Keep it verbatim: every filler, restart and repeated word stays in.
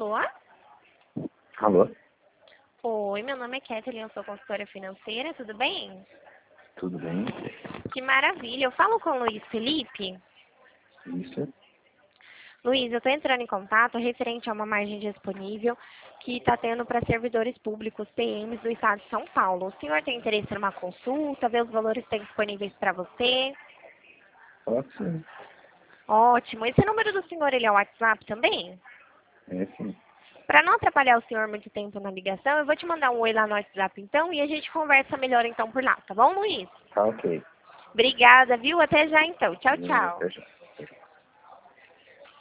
Alô? Alô? Oi, meu nome é Kathleen, eu sou consultora financeira, tudo bem? Tudo bem? Que maravilha, eu falo com o Luiz Felipe. Isso. Luiz, eu estou entrando em contato referente a uma margem disponível que está tendo para servidores públicos, P Ms do estado de São Paulo. O senhor tem interesse em uma consulta, ver os valores que tem disponíveis para você? Pode sim. Ótimo. Esse número do senhor, ele é o WhatsApp também? É sim. Para não atrapalhar o senhor muito tempo na ligação, eu vou te mandar um oi lá no WhatsApp então e a gente conversa melhor então por lá, tá bom, Luiz? Tá ok. Obrigada, viu? Até já então. Tchau, Beleza, tchau. até já.